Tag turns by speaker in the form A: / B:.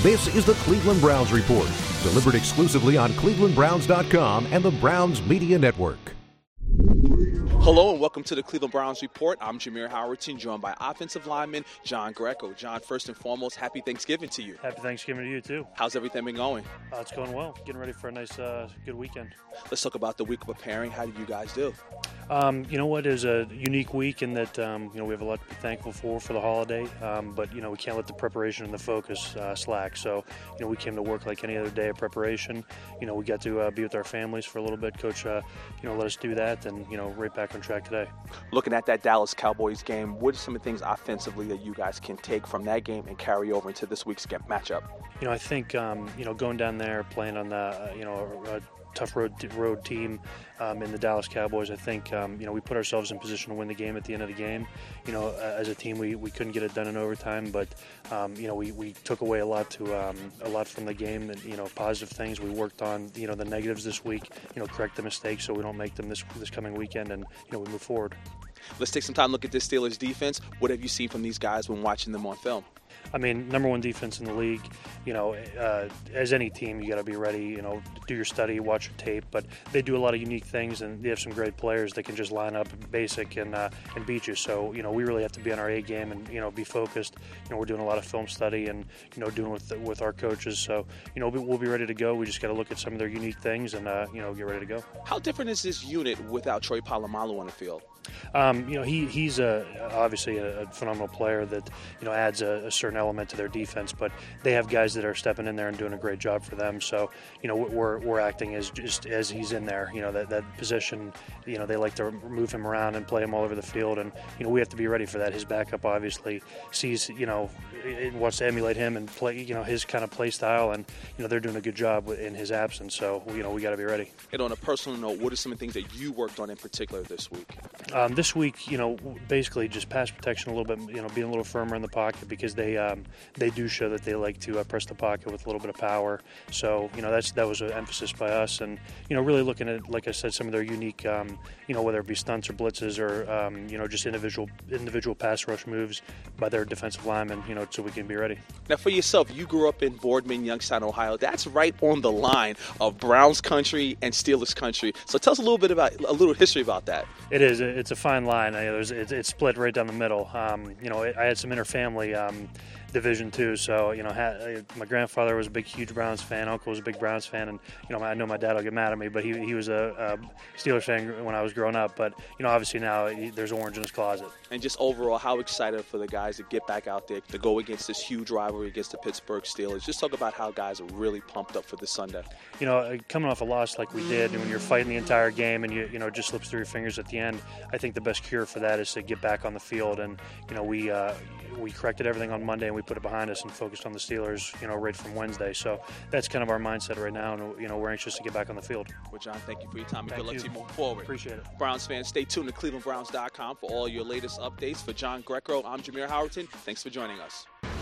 A: This is the Cleveland Browns Report, delivered exclusively on clevelandbrowns.com and the Browns Media Network.
B: Hello and welcome to the Cleveland Browns Report. I'm Jameer Howerton, joined by offensive lineman John Greco. John, first and foremost, happy Thanksgiving to you.
C: Happy Thanksgiving to you, too.
B: How's everything been going?
C: It's going well. Getting ready for a nice, good weekend.
B: Let's talk about the week of preparing. How did you guys do?
C: You know what? It was a unique week in that, we have a lot to be thankful for the holiday. But, we can't let the preparation and the focus slack. So, we came to work like any other day of preparation. We got to be with our families for a little bit. Coach, let us do that and, right back on track today.
B: Looking at that Dallas Cowboys game, what are some of the things offensively that you guys can take from that game and carry over into this week's matchup?
C: I think, going down there, playing on the, a tough road team in the Dallas Cowboys, I think, we put ourselves in position to win the game at the end of the game. As a team, we couldn't get it done in overtime, but, we took away a lot from the game, and, positive things. We worked on, the negatives this week, correct the mistakes so we don't make them this coming weekend, and, we move forward.
B: Let's take some time to look at this Steelers defense. What have you seen from these guys when watching them on film?
C: I mean, number one defense in the league. As any team, you got to be ready. Do your study, watch your tape. But they do a lot of unique things, and they have some great players that can just line up basic and beat you. So we really have to be on our A game and be focused. We're doing a lot of film study and doing with our coaches. So we'll be ready to go. We just got to look at some of their unique things and get ready to go.
B: How different is this unit without Troy Polamalu on the field?
C: He's obviously a phenomenal player that adds a certain element to their defense, but they have guys that are stepping in there and doing a great job for them. So we're acting as just as he's in there. That position. They like to move him around and play him all over the field, and we have to be ready for that. His backup obviously sees wants to emulate him and play his kind of play style, and they're doing a good job in his absence. So we got to be ready.
B: And on a personal note, what are some of the things that you worked on in particular this week?
C: This week, basically just pass protection a little bit, being a little firmer in the pocket because they do show that they like to press the pocket with a little bit of power. So, that was an emphasis by us, and really looking at, like I said, some of their unique, whether it be stunts or blitzes or just individual pass rush moves by their defensive linemen, so we can be ready.
B: Now, for yourself, you grew up in Boardman, Youngstown, Ohio. That's right on the line of Browns country and Steelers country. So tell us a little history about that.
C: It is. It's a fine line. It's split right down the middle. I had some interfamily division too. So my grandfather was a huge Browns fan. Uncle was a big Browns fan, and I know my dad will get mad at me, but he was a Steelers fan when I was growing up. But obviously now there's orange in his closet.
B: And just overall, how excited for the guys to get back out there to go against this huge rivalry against the Pittsburgh Steelers? Just talk about how guys are really pumped up for this Sunday.
C: Coming off a loss like we did, and when you're fighting the entire game and it just slips through your fingers at the end, I think the best cure for that is to get back on the field. And we corrected everything on Monday and we put it behind us and focused on the Steelers, right from Wednesday. So that's kind of our mindset right now, and we're anxious to get back on the field.
B: Well, John, thank you for your time and good luck to you moving forward.
C: Appreciate it.
B: Browns fans, stay tuned to clevelandbrowns.com for all your latest updates. For John Greco, I'm Jameer Howerton. Thanks for joining us.